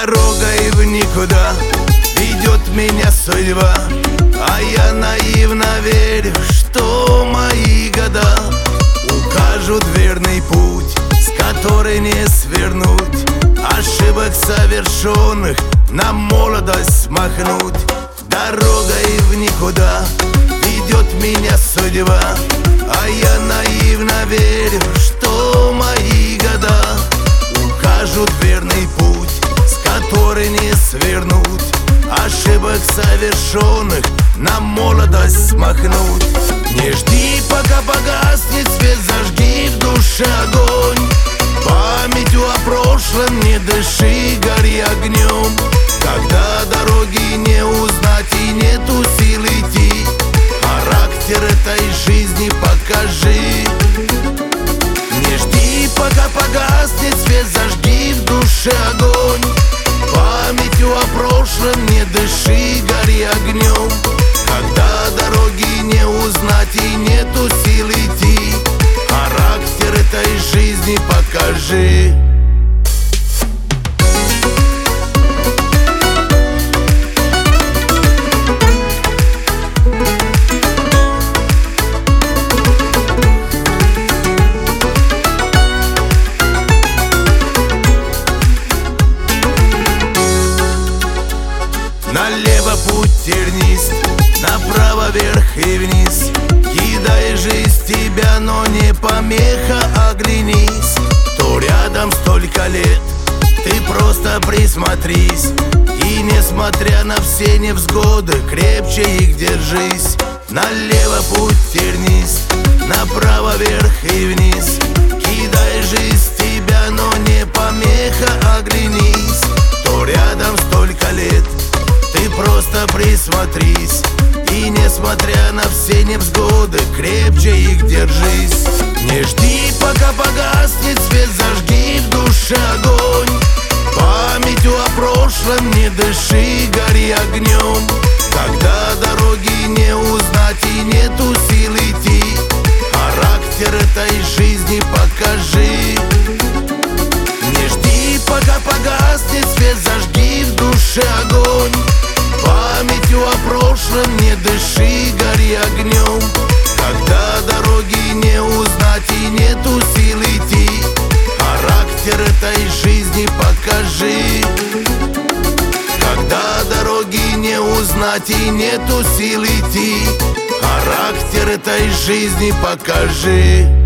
Дорогой в никуда ведет меня судьба, а я наивно верю, что мои года укажут верный путь, с которой не свернуть, ошибок совершенных на молодость смахнуть. Дорогой в никуда ведет меня судьба, а я наивно верю, что мои года укажут верный путь, с которой не свернуть, ошибок совершенных на молодость смахнуть. Не жди, пока погаснет свет, зажги в душе огонь. Памятью о прошлом не дыши, гори огнем. Когда дороги не узнать и нету сил идти, характер этой жизни покажи. Не жди, пока погаснет свет, зажги в душе огонь. Памятью о прошлом не дыши, гори огнем. Когда дороги не узнать и нету сил идти, характер этой жизни покажи. Налево путь тернись, направо вверх и вниз. Кидай жизнь тебя, но не помеха, оглянись. Кто рядом столько лет, ты просто присмотрись. И несмотря на все невзгоды, крепче их держись. Налево путь тернись, направо вверх и вниз. Кидай жизнь тебя, но не помеха, оглянись. Кто рядом столько лет, ты просто присмотрись. И несмотря на все невзгоды, крепче их держись. Не жди, пока погаснет свет, зажги в душе огонь. Памятью о прошлом не дыши, гори огнем. Когда дороги не узнать и нету сил идти, характер этой жизни покажи. Не жди, пока погаснет свет, зажги в душе огонь. Памятью о прошлом не дыши, гори огнем. Когда дороги не узнать и нету сил идти, характер этой жизни покажи. Когда дороги не узнать и нету сил идти, характер этой жизни покажи.